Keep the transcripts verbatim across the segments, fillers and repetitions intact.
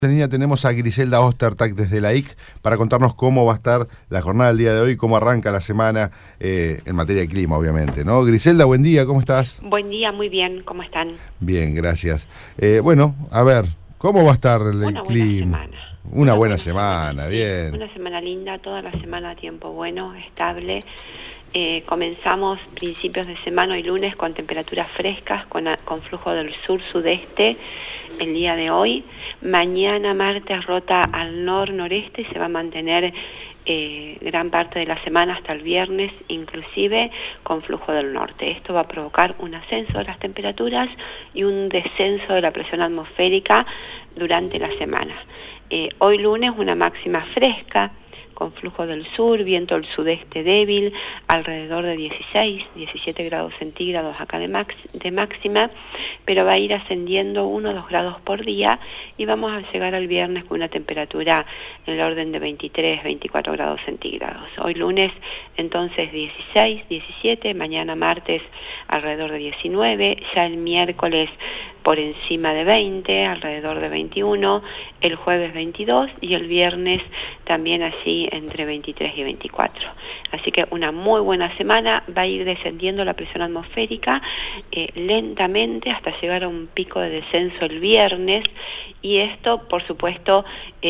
En línea tenemos a Griselda Ostertag desde la I C para contarnos cómo va a estar la jornada del día de hoy, cómo arranca la semana eh, en materia de clima, obviamente, ¿no? Griselda, buen día, ¿cómo estás? Buen día, muy bien, ¿cómo están? Bien, gracias. Eh, bueno, a ver, ¿cómo va a estar el Una clima? buena semana. Una, Una buena, buena semana, semana, bien. Sí, una semana linda, toda la semana tiempo bueno, estable. Eh, comenzamos principios de semana y lunes con temperaturas frescas, con, con flujo del sur-sudeste el día de hoy. Mañana martes rota al nor-noreste y se va a mantener eh, gran parte de la semana hasta el viernes, inclusive con flujo del norte. Esto va a provocar un ascenso de las temperaturas y un descenso de la presión atmosférica durante la semana. Eh, hoy lunes una máxima fresca, con flujo del sur, viento del sudeste débil, alrededor de dieciséis, diecisiete grados centígrados acá de, max, de máxima, pero va a ir ascendiendo uno o dos grados por día y vamos a llegar al viernes con una temperatura en el orden de veintitrés, veinticuatro grados centígrados. Hoy lunes entonces dieciséis, diecisiete, mañana martes alrededor de diecinueve, ya el miércoles por encima de veinte, alrededor de veintiuno, el jueves veintidós y el viernes también así entre veintitrés y veinticuatro. Así que una muy buena semana, va a ir descendiendo la presión atmosférica eh, lentamente hasta llegar a un pico de descenso el viernes y esto por supuesto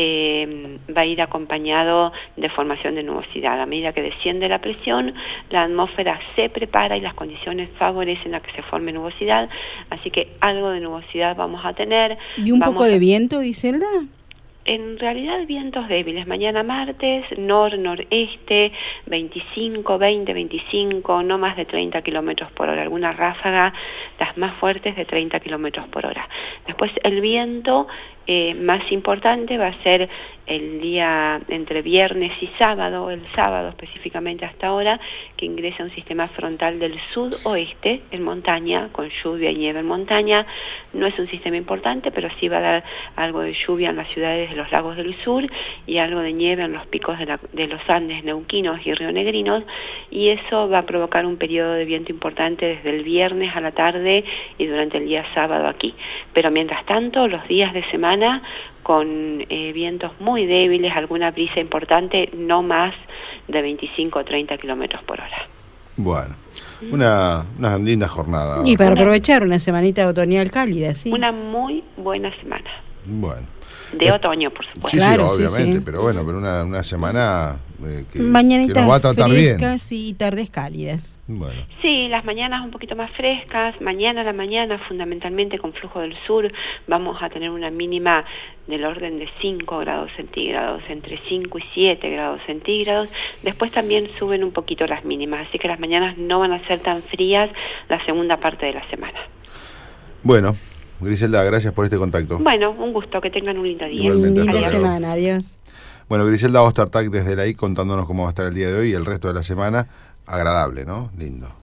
eh, va a ir acompañado de formación de nubosidad. A medida que desciende la presión, la atmósfera se prepara y las condiciones favorecen a que se forme nubosidad, así que algo de nubosidad vamos a tener. ¿Y un vamos poco de a... viento, Griselda? En realidad vientos débiles, mañana martes, nor-noreste, veinticinco, veinte, veinticinco, no más de treinta kilómetros por hora, alguna ráfaga, las más fuertes de treinta kilómetros por hora. Después el viento eh, más importante va a ser el día entre viernes y sábado, el sábado específicamente hasta ahora, que ingresa un sistema frontal del sudoeste en montaña, con lluvia y nieve en montaña. No es un sistema importante, pero sí va a dar algo de lluvia en las ciudades de los lagos del sur y algo de nieve en los picos de, la, de los Andes neuquinos y rionegrinos, y eso va a provocar un periodo de viento importante desde el viernes a la tarde y durante el día sábado aquí. Pero mientras tanto, los días de semana con eh, vientos muy débiles, alguna brisa importante, no más de veinticinco o treinta kilómetros por hora. Bueno, una, una linda jornada. Y para Una, aprovechar una semanita otoñal cálida, sí. Una muy buena semana. Bueno. De eh, otoño, por supuesto. Sí, claro, sí, obviamente, sí, sí. pero bueno, pero una, una semana eh, que, Mañanitas que nos va a tratar frescas bien. y tardes cálidas. Bueno. Sí, las mañanas un poquito más frescas, mañana a la mañana fundamentalmente con flujo del sur vamos a tener una mínima del orden de cinco grados centígrados, entre cinco y siete grados centígrados. Después también suben un poquito las mínimas, así que las mañanas no van a ser tan frías la segunda parte de la semana. Bueno, Griselda, gracias por este contacto. Bueno, un gusto, que tengan un lindo día. Igualmente, Linda hasta luego. semana, adiós. Bueno, Griselda Ostertag desde la I C contándonos cómo va a estar el día de hoy y el resto de la semana. Agradable, ¿no? Lindo.